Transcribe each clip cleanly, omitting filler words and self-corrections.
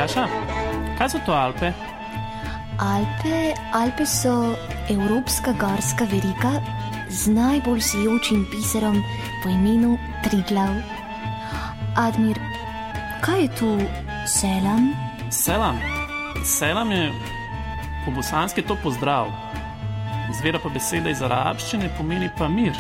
Nataša, kaj so to Alpe? Alpe so evropska gorska veriga z najbolj sijočim biserom po imenu Triglav. Admir, kaj je tu selam? Selam je po bosanski to pozdrav. Izvira pa beseda iz arabščine, pomeni pa mir.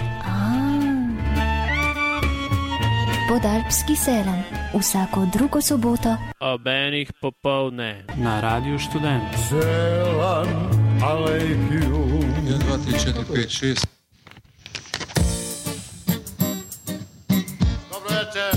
Podalpski selam, vsako drugo soboto ob enih popoldne na Radiu Študent. Selam alejkum. 1, 2, 3, 4, 5, 6. Dobro večer.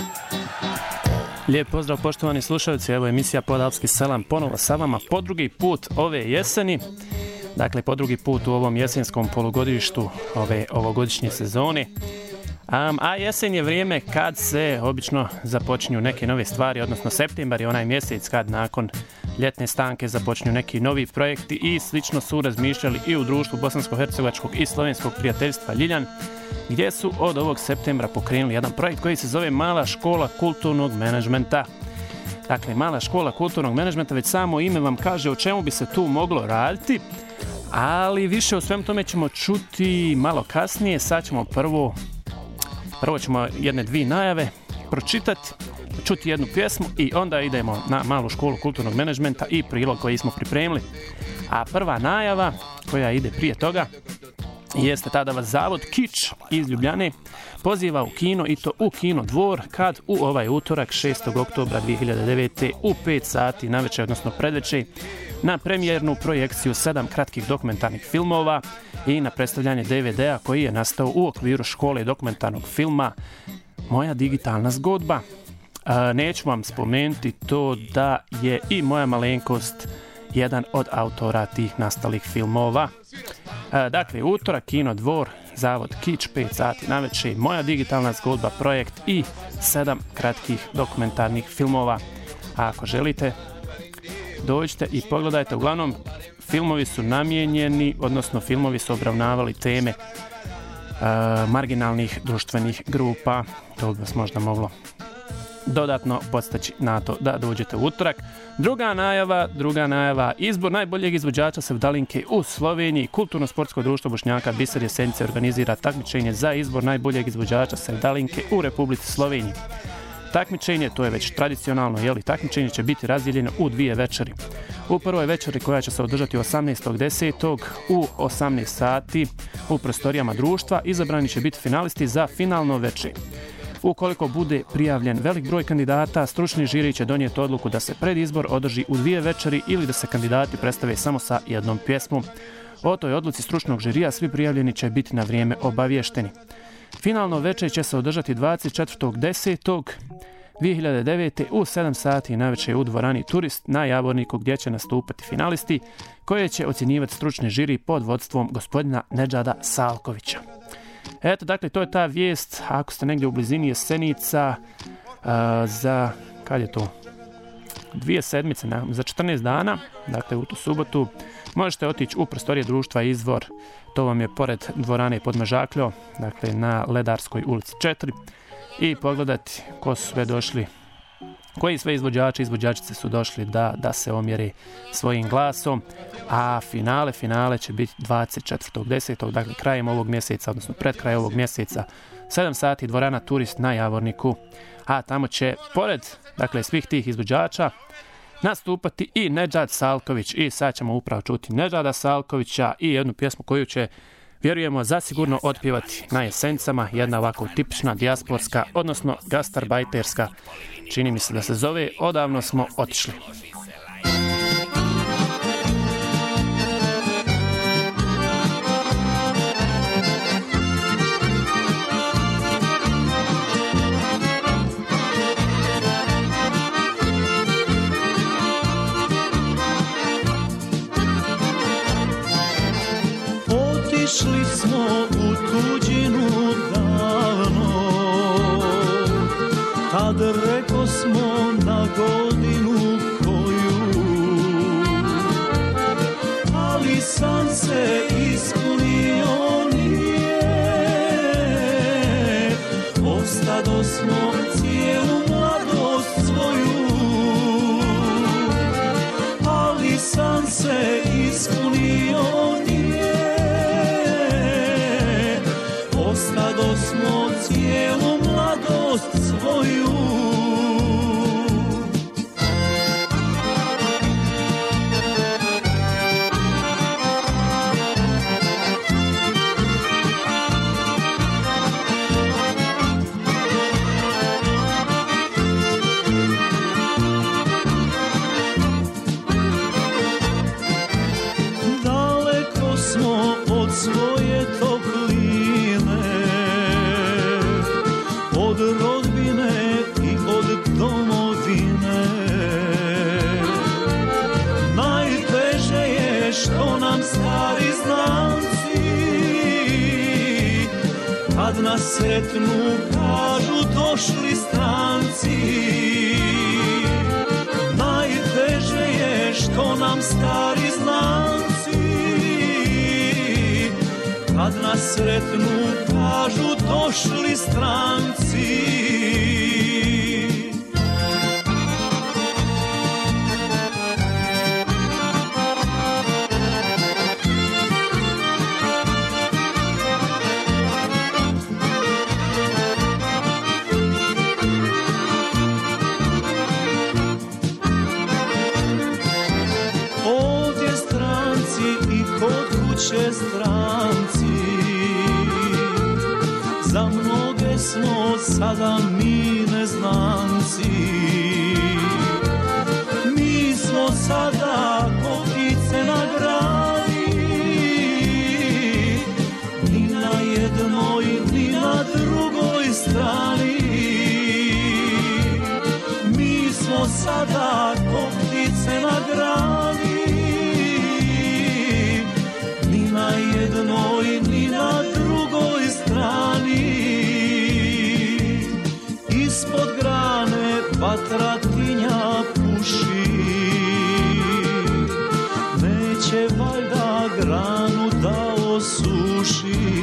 Lijep pozdrav poštovani slušalci, evo emisija Podalpski selam ponovo sa vama po drugi put ove jeseni. Dakle, po drugi put u ovom jesenskom polugodištu ove ovogodišnje sezone. A jesen je vrijeme kad se obično započinju neke nove stvari, odnosno septembar je onaj mjesec kad nakon ljetne stanke započinju neki novi projekti i slično su razmišljali i u društvu Bosansko-hercegovačkog i slovenskog prijateljstva Ljiljan, gdje su od ovog septembra pokrenuli jedan projekt koji se zove Mala škola kulturnog menadžmenta. Dakle, Mala škola kulturnog menadžmenta, već samo ime vam kaže o čemu bi se tu moglo raditi, ali više o svem tome ćemo čuti malo kasnije. Sad ćemo prvo ćemo jedne dvije najave pročitati, čuti jednu pjesmu i onda idemo na Malu školu kulturnog menadžmenta i prilog koji smo pripremili. A prva najava koja ide prije toga jeste ta da vas Zavod Kič iz Ljubljane poziva u kino, i to u Kino Dvor, kad u ovaj utorak 6. oktobra 2009. u 5 sati navečer, odnosno predvečer, na premijernu projekciju 7 kratkih dokumentarnih filmova i na predstavljanje DVD-a koji je nastao u okviru škole dokumentarnog filma Moja digitalna zgodba. Neću vam spomenuti to da je i moja malenkost jedan od autora tih nastalih filmova. Dakle, utorak, Kino Dvor, Zavod Kič, 5 sati navečer, Moja digitalna zgodba, projekt i 7 kratkih dokumentarnih filmova. A ako želite, dođite i pogledajte. Uglavnom, filmovi su namijenjeni, odnosno filmovi su obravnavali teme marginalnih društvenih grupa. To bi vas možda moglo dodatno podstaći na to da dođete u utorak. Druga najava, izbor najboljeg izvođača sevdalinke u Sloveniji. Kulturno-sportsko društvo Bošnjaka Biser Jesenice organizira takmičenje za izbor najboljeg izvođača sevdalinke u Republici Sloveniji. Takmičenje, to je već tradicionalno, takmičenje će biti razdijeljeno u 2 večeri. U prvoj večeri, koja će se održati 18.10. u 18 sati u prostorijama društva, izabrani će biti finalisti za finalno večer. Ukoliko bude prijavljen velik broj kandidata, stručni žiri će donijeti odluku da se predizbor održi u 2 večeri ili da se kandidati predstave samo sa jednom pjesmom. O toj odluci stručnog žirija svi prijavljeni će biti na vrijeme obaviješteni. Finalno večer će se održati 24.10.2009. u 7 sati navečer u dvorani Turist na Javorniku, gdje će nastupati finalisti koje će ocjenjivati stručni žiri pod vodstvom gospodina Nedžada Salkovića. Eto, dakle, to je ta vijest. Ako ste negdje u blizini Jesenica, za, kad je to? 2 sedmice, za 14 dana, dakle u tu subotu, možete otići u prostorije društva Izvor. To vam je pored dvorane Podmežakljo, dakle na Ledarskoj ulici 4, i pogledati ko su sve došli, koji sve izvođači i izvođačice su došli da se omjere svojim glasom. A finale će biti 24.10. dakle krajem ovog mjeseca, odnosno pred kraj ovog mjeseca, 7 sati dvorana Turist na Javorniku. A tamo će, pored svih tih izvođača, nastupati i Nedžad Salković. I sad ćemo upravo čuti Nedžada Salkovića i jednu pjesmu koju će, vjerujemo, zasigurno otpjevati na Jesenicama, jedna ovako tipična dijasporska, odnosno gastarbajterska. Čini mi se da se zove Odavno smo otišli. Otišli smo u tuđinu davno, tad reko smo na godinu koju, ali san se ispunio nije, ostado smo cijelu mladost svoju. se ispunio nije, ostado smo cijelu mladost svoju. Svoje topline, od rodbine i od domovine. Najteže je što nam stari znanci, kad nas sretnu kažu došli stranci. Najteže je što nam stari znanci, kad nas sretnu kažu došli stranci. Ovdje stranci i kod kuće stranci, za mnoge smo sada mi neznanci. Mi smo sada ko ptice na grani, ni na jednoj ni na drugoj strani. Mi smo sada ko ptice na grani, ni na jednoj ni na drugoj strani. Ispod grane vatra tinja puši, neće valjda granu da osuši.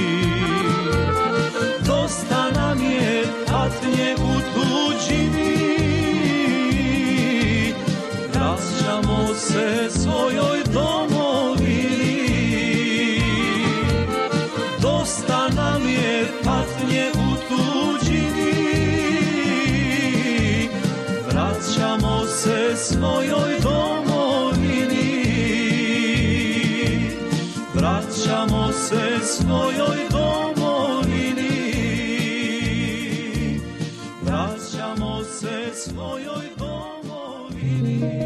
Dosta nam je patnje u tuđini, vraćamo se svojoj domovini. Dosta nam je patnje u tuđini, vraćamo se svojoj domovini. Vraćamo se svojoj domovini. Vraćamo se svojoj domovini.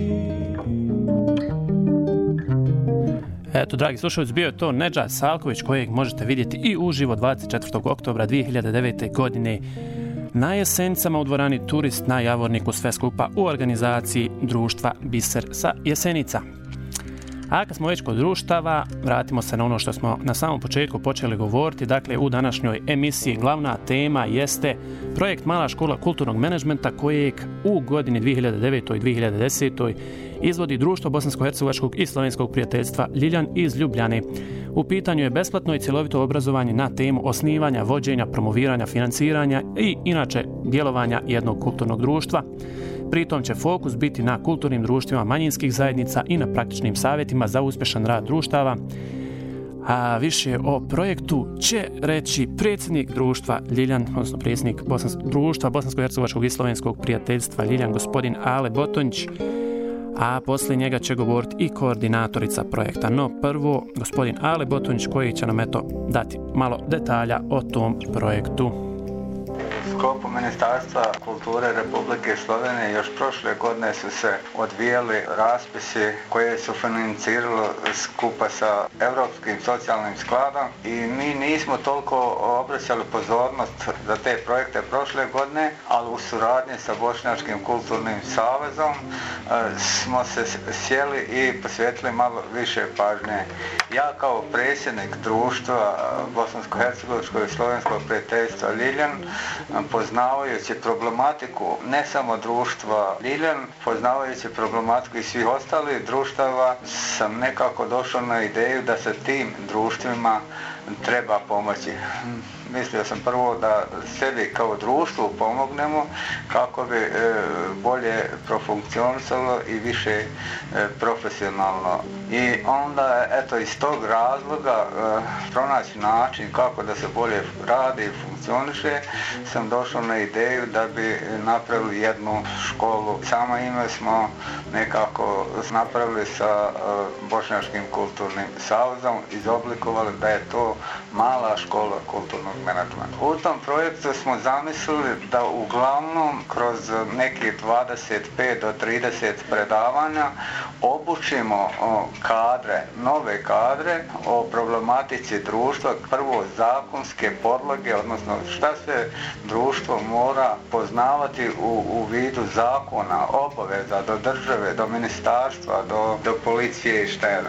Eto, dragi slušalci, bio je to Nedžad Salković, kojeg možete vidjeti i uživo 24. oktobra 2009. godine na Jesenicama u dvorani Turist na Javorniku, sve skupa u organizaciji društva Biser sa Jesenica. A kad smo već kod društava, vratimo se na ono što smo na samom početku počeli govoriti. Dakle, u današnjoj emisiji glavna tema jeste projekt Mala škola kulturnog menadžmenta, kojeg u godini 2009. i 2010. izvodi Društvo Bosansko-hercegovačkog i slovenskog prijateljstva Ljiljan iz Ljubljane. U pitanju je besplatno i cjelovito obrazovanje na temu osnivanja, vođenja, promoviranja, financiranja i inače djelovanja jednog kulturnog društva. Pritom će fokus biti na kulturnim društvima manjinskih zajednica i na praktičnim savjetima za uspješan rad društava. A više o projektu će reći predsjednik društva Ljiljan, odnosno predsjednik društva Bosansko-hercegovačkog i slovenskog prijateljstva Ljiljan, gospodin Ale Botonjić, a poslije njega će govoriti i koordinatorica projekta. No prvo, gospodin Ale Botonjić, koji će nam dati malo detalja o tom projektu. U sklopu Ministarstva kulture Republike Slovenije još prošle godine su se odvijali raspisi koje su financiralo skupa sa Europskim socijalnim skladom i mi nismo toliko obraćali pozornost za te projekte prošle godine, ali u suradnji sa Bošnjačkim kulturnim savezom smo se sjeli i posvetili malo više pažnje. Ja kao predsjednik društva Bosansko-hercegovačkog i slovenskog prijateljstva Ljiljan, poznavajući problematiku ne samo društva Ljiljan, poznavajući problematiku i svih ostalih društava, sam nekako došao na ideju da se tim društvima treba pomoći. Mislio sam prvo da sebi kao društvu pomognemo kako bi bolje profunkcionisalo i više profesionalno. I onda, eto, iz tog razloga pronaći način kako da se bolje radi i funkcioniše, sam došao na ideju da bi napravili jednu školu. Samo ime smo nekako napravili sa Bošnjačkim kulturnim savezom, izoblikovali da je to mala škola kulturnog menadžmenta. U tom projektu smo zamislili da uglavnom kroz nekih 25 do 30 predavanja obučimo kadre, nove kadre o problematici društva, prvo zakonske podloge, odnosno šta se društvo mora poznavati u vidu zakona, obaveza do države, do ministarstva, do policije i šta je.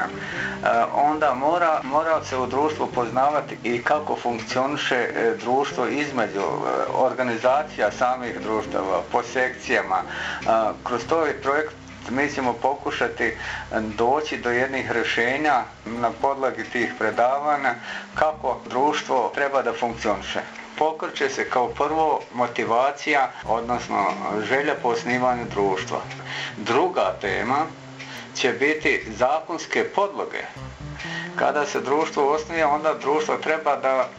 Onda mora se u društvu poznavati i kako funkcioniše društvo između organizacija samih društava, po sekcijama. Kroz to projekt mi ćemo pokušati doći do jednih rješenja na podlogi tih predavanja kako društvo treba da funkcioniše. Pokreće se kao prvo motivacija, odnosno želja po osnivanju društva. Druga tema će biti zakonske podloge. Kada se društvo osnuje, onda društvo treba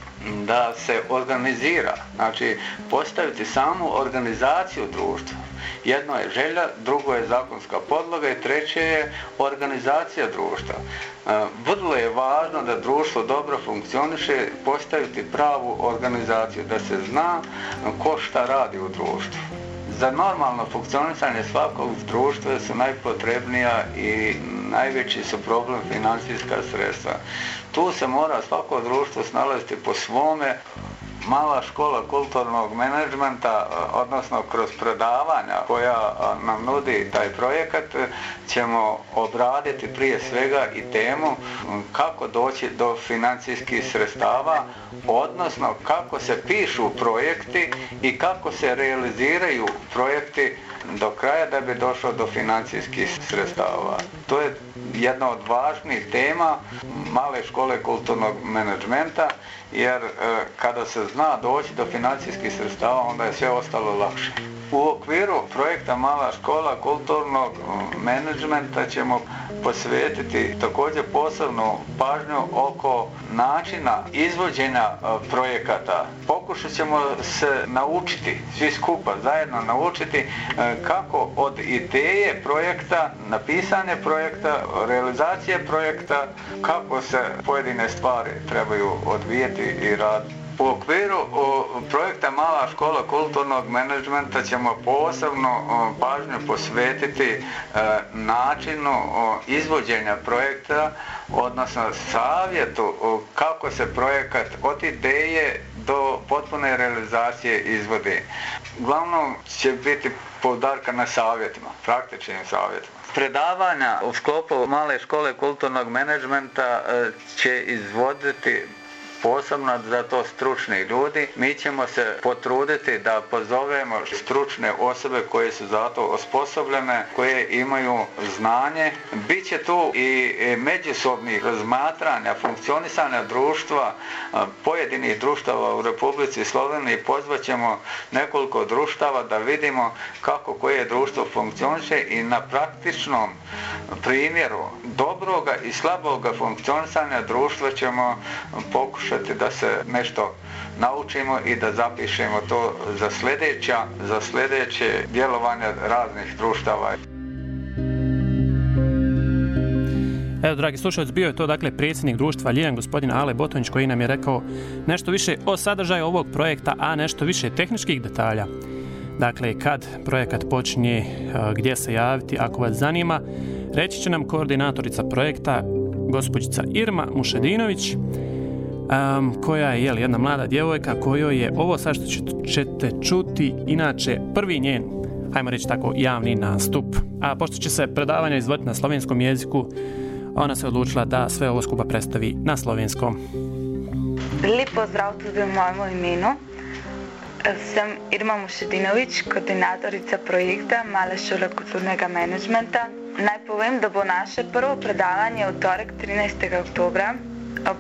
da se organizira, znači postaviti samu organizaciju društva. Jedno je želja, drugo je zakonska podloga i treće je organizacija društva. Vrlo je važno da društvo dobro funkcioniše, postaviti pravu organizaciju, da se zna ko šta radi u društvu. Za normalno funkcionisanje svakog društva su najpotrebnija i najveći su problem financijska sredstva. Tu se mora svako društvo snalaziti po svome. Mala škola kulturnog menadžmenta, odnosno kroz predavanja koja nam nudi taj projekat, ćemo obraditi prije svega i temu kako doći do financijskih sredstava, odnosno kako se pišu projekti i kako se realiziraju projekti do kraja da bi došlo do financijskih sredstava. To je jedna od važnih tema male škole kulturnog menadžmenta, jer kada se zna doći do financijskih sredstava, onda je sve ostalo lakše. U okviru projekta Mala škola kulturnog menadžmenta ćemo posvetiti također posebnu pažnju oko načina izvođenja projekata. Pokušat ćemo se naučiti, svi skupa zajedno naučiti kako od ideje projekta, napisanje projekta, realizacije projekta, kako se pojedine stvari trebaju odvijeti i raditi. U okviru projekta Mala škola kulturnog menadžmenta ćemo posebno pažnju posvetiti načinu izvođenja projekta, odnosno savjetu kako se projekat od ideje do potpune realizacije izvodi. Uglavnom će biti podarka na savjetima, praktičnim savjetima. Predavanja u sklopu Male škole kulturnog menadžmenta će izvoditi posebno za to stručni ljudi. Mi ćemo se potruditi da pozovemo stručne osobe koje su za to osposobljene, koje imaju znanje. Biće tu i međusobnih razmatranja, funkcionisanja društva, pojedinih društava u Republici Sloveniji. Pozvaćemo nekoliko društava da vidimo kako koje društvo funkcioniše i na praktičnom primjeru dobroga i slaboga funkcionisanja društva ćemo pokušati da se nešto naučimo i da zapišemo to za sljedeće djelovanje raznih društava. Evo, dragi slušalci, bio je to dakle predsjednik društva Ljiljana, gospodin Ale Botonić, koji nam je rekao nešto više o sadržaju ovog projekta, a nešto više tehničkih detalja. Dakle, kad projekat počinje, gdje se javiti, ako vas zanima, reći će nam koordinatorica projekta, gospođica Irma Mušedinović, koja je jedna mlada djevojka kojoj je ovo sad što ćete čuti inače prvi njen, hajmo reći tako, javni nastup. A pošto će se predavanja izvoditi na slovenskom jeziku, ona se odlučila da sve ovo skupa predstavi na slovenskom. Lep pozdrav tudi v mojem imenu. Sem Irma Mušedinović, koordinatorica projekta Male šole kulturnega menadžmenta. Naj povem, da bo naše prvo predavanje v torek 13. oktobra ob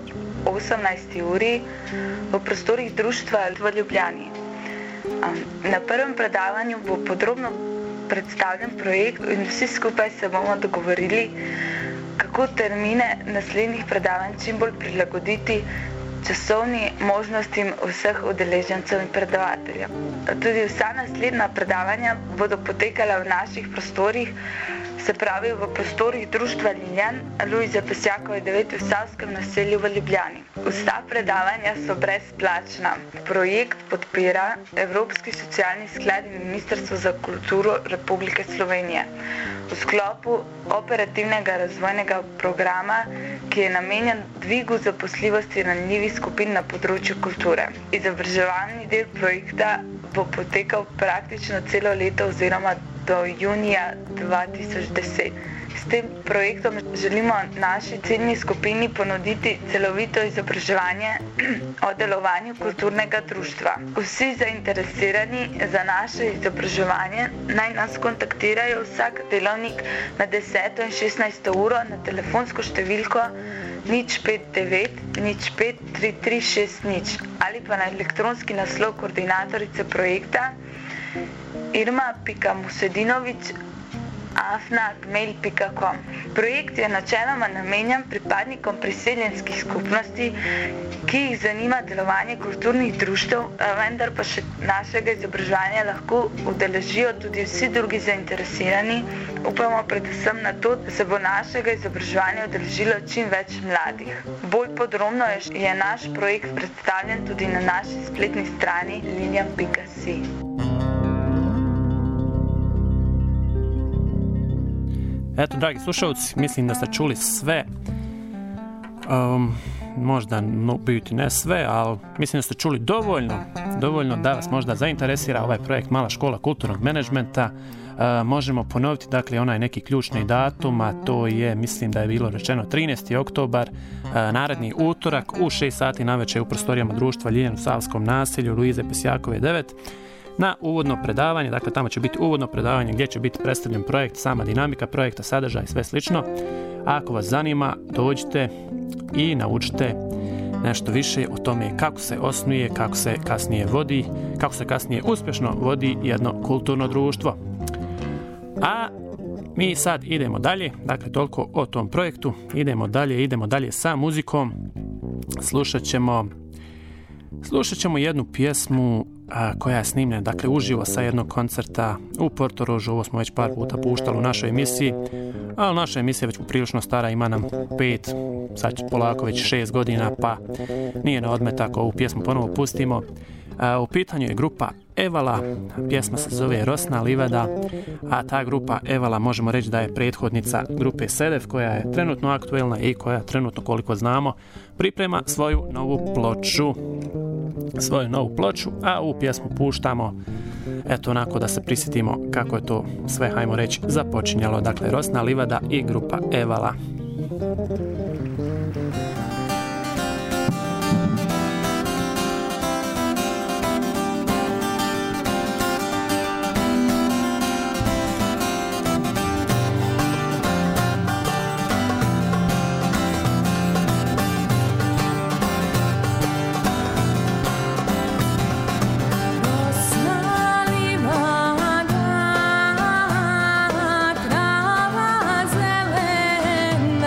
18. uri v prostorih društva v Ljubljani. Na prvem predavanju bo podrobno predstavljen projekt in vsi skupaj se bomo dogovorili, kako termine naslednjih predavanj čim bolj prilagoditi časovni možnostim vseh udeležencev in predavateljev. Tudi vsa naslednja predavanja bodo potekala v naših prostorih, se pravi v prostorih društva Liljan Lujze Pesjakove 9 v Savskem naselju v Ljubljani. Vsa predavanja so brezplačna. Projekt podpira Evropski socialni sklad in Ministrstvo za kulturo Republike Slovenije v sklopu operativnega razvojnega programa, ki je namenjen dvigu zaposljivosti ranljivih skupin na področju kulture. Izobraževalni del projekta bo potekal praktično celo leto oziroma do junija 2010. S tem projektom želimo naši ciljni skupini ponuditi celovito izobraževanje o delovanju kulturnega društva. Vsi zainteresirani za naše izobraževanje naj nas kontaktirajo vsak delovnik na 10. in 16. uro na telefonsko številko 059 05 3360 ali pa na elektronski naslov koordinatorice projekta irma.musedinovic@gmail.com. Projekt je načeloma namenjen pripadnikom priseljenskih skupnosti, ki jih zanima delovanje kulturnih društev, vendar pa še našega izobraževanja lahko udeležijo tudi vsi drugi zainteresirani. Upamo predvsem na to, da se bo našega izobraževanja udeležilo čim več mladih. Bolj podrobno je naš projekt predstavljen tudi na naši spletni strani liljan.si. Eto, dragi slušalci, mislim da ste čuli sve, možda biti ne sve, ali mislim da ste čuli dovoljno da vas možda zainteresira ovaj projekt Mala škola kulturnog menadžmenta. Možemo ponoviti, dakle, onaj neki ključni datum, a to je, mislim da je bilo rečeno 13. oktobar, naredni utorak u 6 sati navečer u prostorijama društva Liljan u Savskom naselju Lujze Pesjakove 9. Na uvodno predavanje, dakle tamo će biti uvodno predavanje gdje će biti predstavljen projekt, sama dinamika projekta, sadržaj i sve slično. Ako vas zanima, dođite i naučite nešto više o tome kako se osnuje, kako se kasnije vodi, kako se kasnije uspješno vodi jedno kulturno društvo. A mi sad idemo dalje, dakle toliko o tom projektu, idemo dalje sa muzikom. Slušat ćemo jednu pjesmu koja je snimljena, dakle, uživo sa jednog koncerta u Portorožu. Ovo smo već par puta puštali u našoj emisiji, ali naša emisija je već poprilično stara, ima nam 5, sad će polako već 6 godina, pa nije na odmet ako ovu pjesmu ponovo pustimo. U pitanju je grupa Evala, pjesma se zove Rosna livada, a ta grupa Evala možemo reći da je prethodnica grupe Sedef, koja je trenutno aktuelna i koja trenutno, koliko znamo, priprema svoju novu ploču, a ovu pjesmu puštamo eto onako da se prisjetimo kako je to sve, hajmo reći, započinjalo. Dakle, Rosna livada i grupa Evala. Trava zelena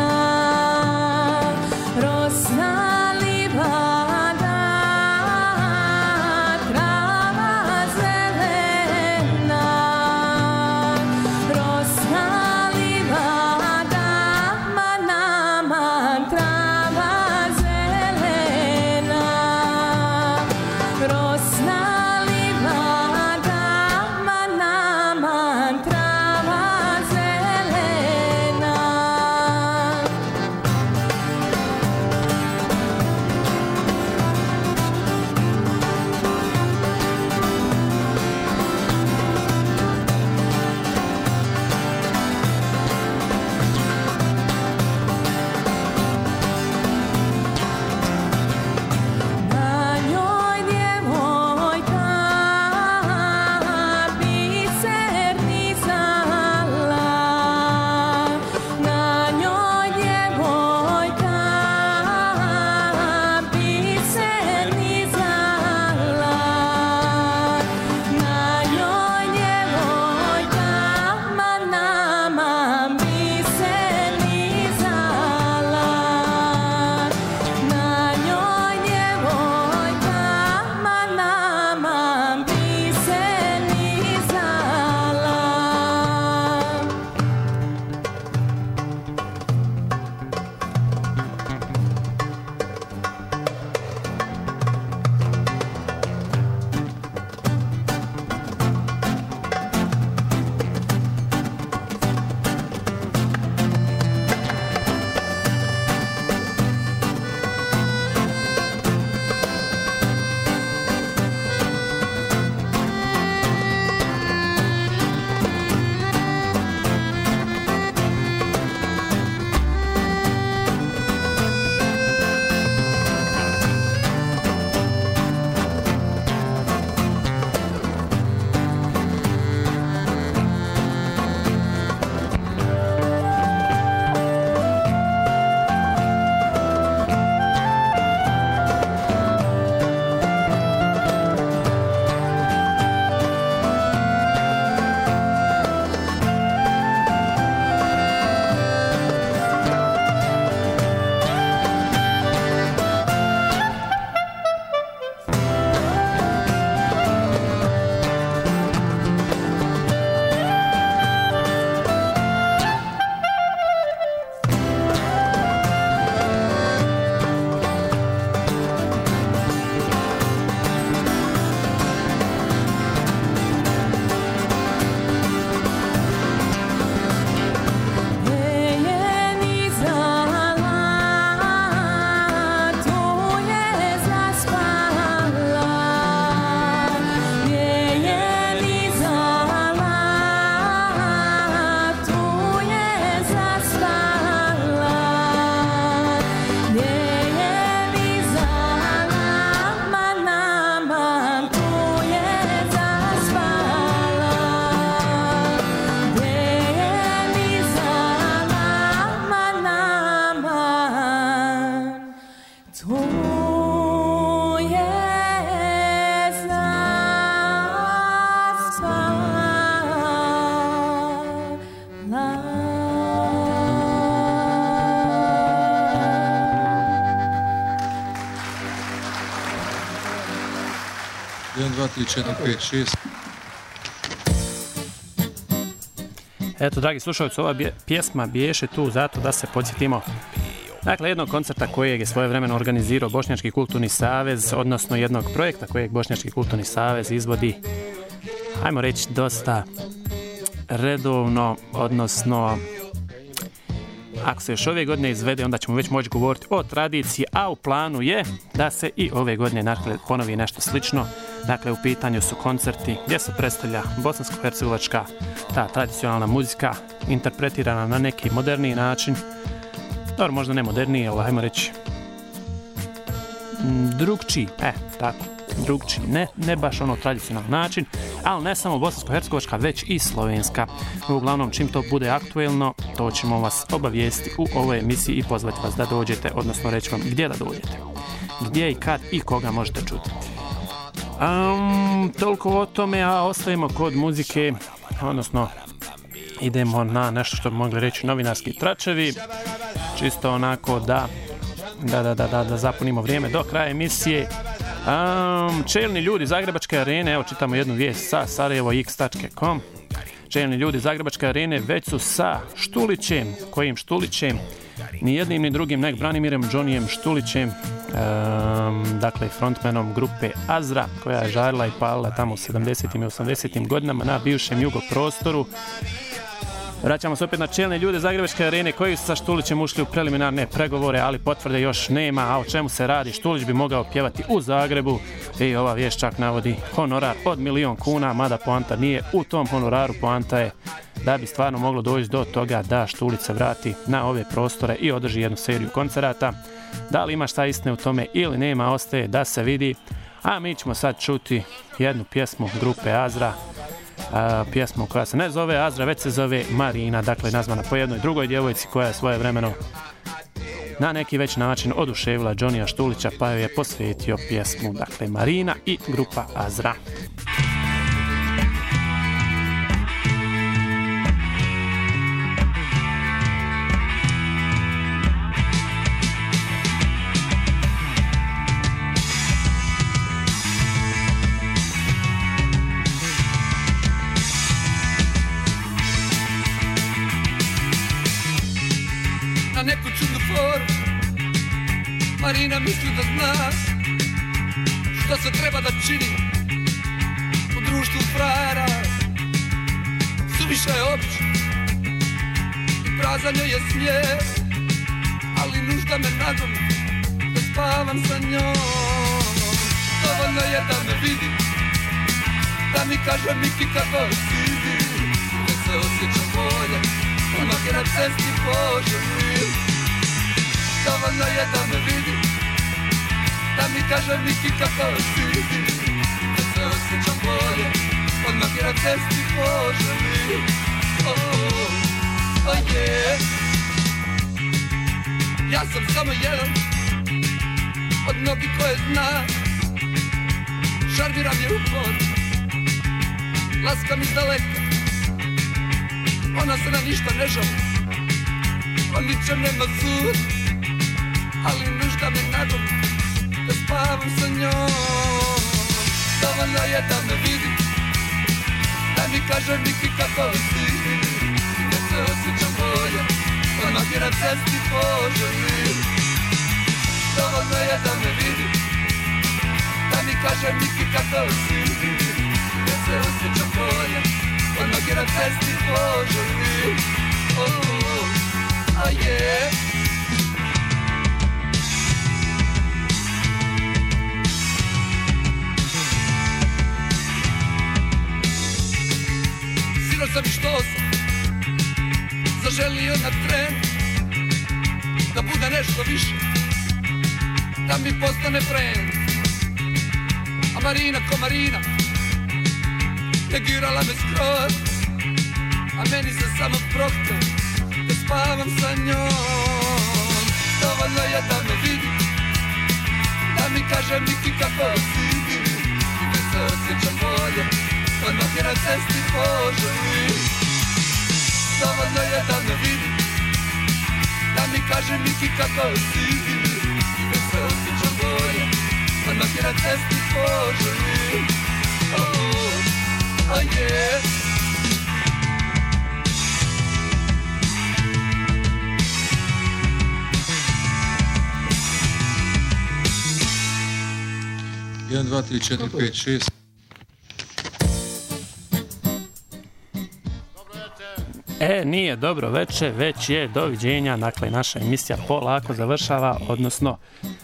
2, 3, 4, 5, 6. Eto, dragi slušalci, ova pjesma biješe tu zato da se podsjetimo dakle jednog koncerta kojeg je svojevremeno organizirao Bošnjački kulturni savez, odnosno jednog projekta kojeg Bošnjački kulturni savez izvodi, ajmo reći, dosta redovno, odnosno ako se još ove godine izvede, onda ćemo već moći govoriti o tradiciji, a u planu je da se i ove godine ponovi nešto slično. Dakle, u pitanju su koncerti gdje se predstavlja bosansko-hercegovačka ta tradicionalna muzika, interpretirana na neki moderniji način. Dobro, možda ne moderniji, ali ajmo reći drugčiji, tako, drugčiji, ne baš ono tradicionalni način, ali ne samo bosansko-hercegovačka, već i slovenska. Uglavnom, čim to bude aktuelno, to ćemo vas obavijesti u ovoj emisiji i pozvati vas da dođete, odnosno reći vam gdje da dođete, gdje i kad i koga možete čuti. Toliko o tome, a ostavimo kod muzike, odnosno idemo na nešto što bi mogli reći novinarski tračevi, čisto onako da zapunimo vrijeme do kraja emisije. Čelni ljudi Zagrebačke arene, evo čitamo jednu vijest sa sarajevox.com. Čelni ljudi Zagrebačke arene već su sa Štulićem, kojim Štulićem, ni jednim ni drugim nego Branimirem Johnnyjem Štulićem, dakle frontmanom grupe Azra, koja je žarila i palila tamo u 70. i 80. godinama na bivšem jugoprostoru. Vraćamo se opet na čelne ljude Zagrebačke arene koji su sa Štulićem ušli u preliminarne pregovore, ali potvrde još nema. A o čemu se radi? Štulić bi mogao pjevati u Zagrebu i ova vijest čak navodi honorar od 1.000.000 kuna, mada poanta nije u tom honoraru, poanta je da bi stvarno moglo doći do toga da Štulić se vrati na ove prostore i održi jednu seriju koncerata. Da li ima šta istine u tome ili nema, ostaje da se vidi. A mi ćemo sad čuti jednu pjesmu grupe Azra, pjesmu koja se ne zove Azra, već se zove Marina, dakle nazvana po jednoj drugoj djevojci koja je svojevremeno na neki već način oduševila Johnnyja Štulića, pa joj je posvetio pjesmu, dakle Marina i grupa Azra. Marina misli da zna što se treba da čini u društvu frajera. Suviše je obično i prazan joj je smijeh, ali nužda me nagomi da spavam sa njom. Dovoljno je da me vidi, da mi kaže Miki kako si, da se osjećam bolje, odmah je na cesti poželim. Dovoljno je da me vidi, da mi kaže Miki kako si, da se osjećam bolje, odmah je na cesti poželim. Oh yeah. Ja sam samo jedan od mnogih koje zna, šarmiram je upor, laskam iz daleka, ona se na ništa ne žali, o ničem nema sud, ali nužda me nagomi da spavam sa njom. Dovoljno je da me vidi, da mi kaže Miki kako si, da se osjećam bolje, odmah je na cesti poželim. Dovoljno je da me vidi, da mi kaže Miki kako si, da se osjećam bolje, odmah je na cesti poželim. Oh yeah. Sam i što sam zaželio na tren, da bude nešto više, da mi postane friend. A Marina ko Marina negirala me skroz, a meni se samo prohteo da spavam sa njom. Dovoljno je da me vidi, da mi kaže Miki kako si, da se osjećam bolje, odmah je na cesti poželim. Dovoljno je da me vidi, da mi kaže Miki kako si, da se osjećam bolje, odmah je na cesti poželim. Oh yeah. Jedan, dva, tri, četiri, pet, šest. Nije dobro veče, već je doviđenja. Dakle, naša emisija polako završava, odnosno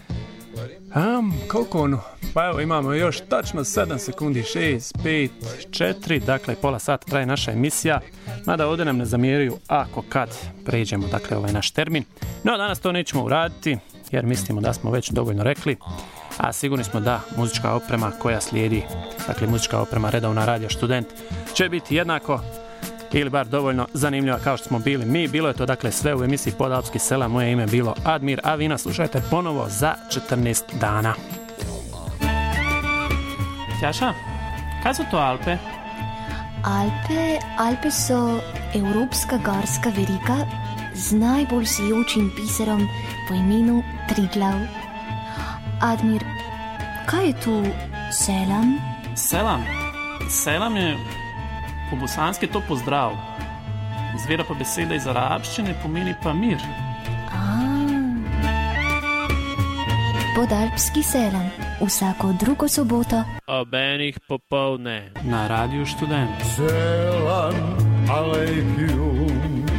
koliko ono? Pa evo imamo još tačno 7 sekundi, 6, 5, 4, dakle pola sata traje naša emisija, mada ovdje nam ne zamjeraju ako kad pređemo, dakle ovaj naš termin. No danas to nećemo uraditi jer mislimo da smo već dovoljno rekli, a sigurni smo da muzička oprema koja slijedi, dakle muzička oprema redovna Radio Student, će biti jednako ili bar dovoljno zanimljiva kao što smo bili mi. Bilo je to dakle sve u emisiji Podalpski sela. Moje ime je bilo Admir, a vi nas slušajte ponovo za 14 dana. Tjaša, kaj su to Alpe? Alpe so evropska gorska verika z najbolj sijočim biserom po imenu Triglav. Admir, kaj je tu selam? Selam je po bosanski to pozdrav. Izvira pa beseda iz arabščine, pomeni pa mir. Podalpski selam, vsako drugo soboto ob enih popovdne na Radiu Študent. Selam alejkum.